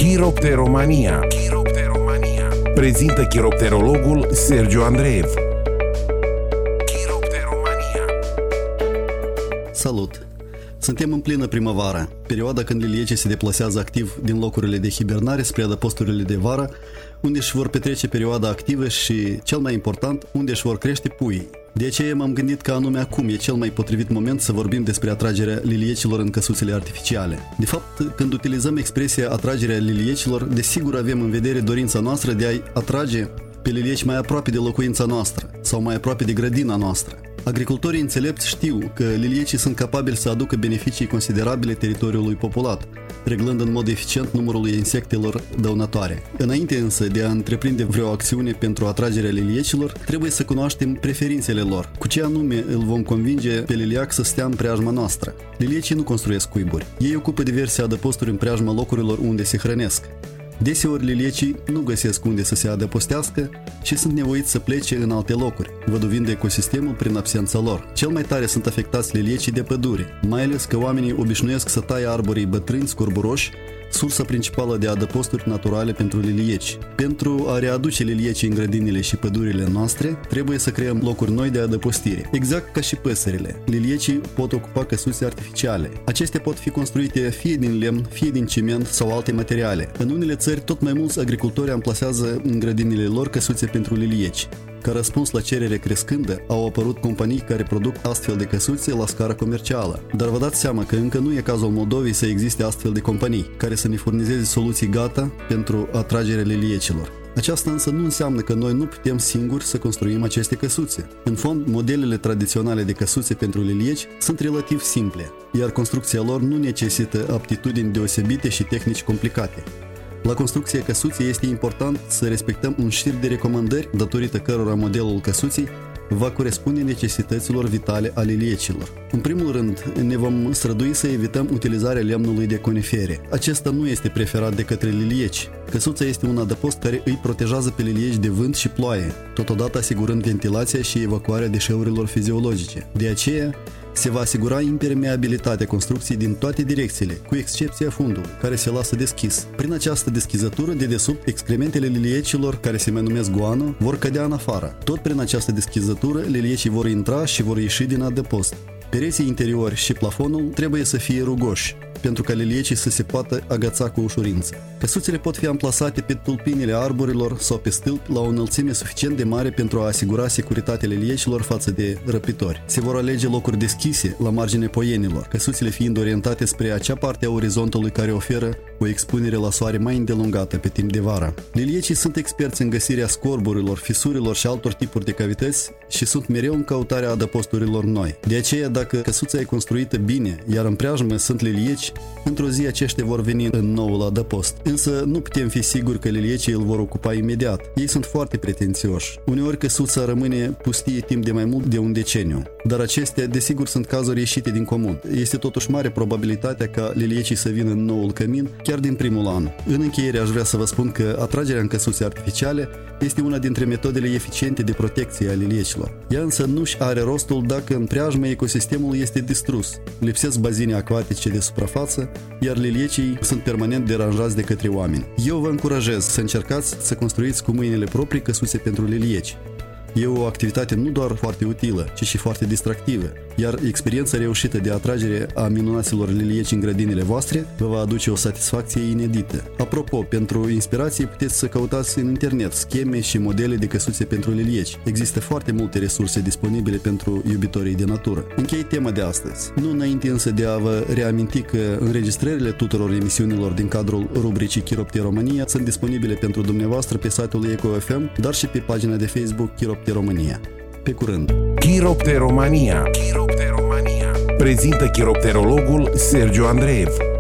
Chiropteromania. Prezintă chiropterologul Sergiu Andreev. Chiropteromania. Salut! Suntem în plină primăvară, perioada când liliecii se deplasează activ din locurile de hibernare spre adăposturile de vară, unde își vor petrece perioada activă și, cel mai important, unde își vor crește puii. De aceea m-am gândit că anume acum e cel mai potrivit moment să vorbim despre atragerea liliecilor în căsuțele artificiale. De fapt, când utilizăm expresia atragerea liliecilor, desigur avem în vedere dorința noastră de a-i atrage pe lilieci mai aproape de locuința noastră sau mai aproape de grădina noastră. Agricultorii înțelepți știu că liliecii sunt capabili să aducă beneficii considerabile teritoriului populat, reglând în mod eficient numărul insectelor dăunătoare. Înainte însă de a întreprinde vreo acțiune pentru atragerea liliecilor, trebuie să cunoaștem preferințele lor. Cu ce anume îl vom convinge pe liliac să stea în preajma noastră? Liliecii nu construiesc cuiburi. Ei ocupă diverse adăposturi în preajma locurilor unde se hrănesc. Deseori liliecii nu găsesc unde să se adăpostească și sunt nevoiți să plece în alte locuri, văduvind ecosistemul prin absența lor. Cel mai tare sunt afectați liliecii de pădure, mai ales că oamenii obișnuiesc să taie arborii bătrâni, scorburoși, sursa principală de adăposturi naturale pentru lilieci. Pentru a readuce liliecii în grădinile și pădurile noastre, trebuie să creăm locuri noi de adăpostire. Exact ca și păsările, liliecii pot ocupa căsuțe artificiale. Acestea pot fi construite fie din lemn, fie din ciment sau alte materiale. În unele țări, tot mai mulți agricultori amplasează în grădinile lor căsuțe pentru lilieci. Ca răspuns la cerere crescândă, au apărut companii care produc astfel de căsuțe la scară comercială. Dar vă dați seama că încă nu e cazul Moldovei să existe astfel de companii care să ne furnizeze soluții gata pentru atragerea liliecilor. Aceasta însă nu înseamnă că noi nu putem singuri să construim aceste căsuțe. În fond, modelele tradiționale de căsuțe pentru lilieci sunt relativ simple, iar construcția lor nu necesită aptitudini deosebite și tehnici complicate. La construcția căsuței este important să respectăm un șir de recomandări datorită cărora modelul căsuței va corespunde necesităților vitale ale liliecilor. În primul rând, ne vom strădui să evităm utilizarea lemnului de conifere. Acesta nu este preferat de către lilieci. Căsuța este un adăpost care îi protejează pe lilieci de vânt și ploaie, totodată asigurând ventilația și evacuarea deșeurilor fiziologice. De aceea, se va asigura impermeabilitatea construcției din toate direcțiile, cu excepția fundului, care se lasă deschis. Prin această deschizătură de desubt, excrementele liliecilor, care se mai numesc goană, vor cădea în afară. Tot prin această deschizătură, liliecii vor intra și vor ieși din adăpost. Pereții interiori și plafonul trebuie să fie rugoși, pentru ca liliecii să se poată agăța cu ușurință. Căsuțele pot fi amplasate pe tulpinile arborilor sau pe stâlpi la o înălțime suficient de mare pentru a asigura securitatea liliecilor față de răpitori. Se vor alege locuri deschise la marginea poienilor, căsuțele fiind orientate spre acea parte a orizontului care oferă o expunere la soare mai îndelungată pe timp de vară. Liliecii sunt experți în găsirea scorburilor, fisurilor și altor tipuri de cavități și sunt mereu în căutarea adăposturilor noi. De aceea, dacă căsuța e construită bine, iar în preajmă sunt lilieci, într-o zi aceștia vor veni în noul adăpost. Însă nu putem fi siguri că liliecii îl vor ocupa imediat. Ei sunt foarte pretențioși. Uneori căsuța rămâne pustie timp de mai mult de un deceniu. Dar acestea, desigur, sunt cazuri ieșite din comun. Este totuși mare probabilitatea ca liliecii să vină în noul cămin chiar din primul an. În încheiere aș vrea să vă spun că atragerea în căsuțe artificiale este una dintre metodele eficiente de protecție a liliecilor. Ea însă nu-și are rostul dacă în preajmă ecosistemul este distrus. Lipsesc bazine acvatice de suprafață, iar liliecii sunt permanent deranjați de către oameni. Eu vă încurajez să încercați să construiți cu mâinile proprii căsuțe pentru lilieci. E o activitate nu doar foarte utilă, ci și foarte distractivă, iar experiența reușită de atragere a minunaților lilieci în grădinile voastre vă va aduce o satisfacție inedită. Apropo, pentru inspirație puteți să căutați în internet scheme și modele de căsuțe pentru lilieci. Există foarte multe resurse disponibile pentru iubitorii de natură. Închei tema de astăzi. Nu înainte însă de a vă reaminti că înregistrările tuturor emisiunilor din cadrul rubricii Chiropteromania sunt disponibile pentru dumneavoastră pe site-ul Eco.fm, dar și pe pagina de Facebook Chiropteromania. Pe curând! Chiropteromania. Prezintă chiropterologul Sergiu Andreev.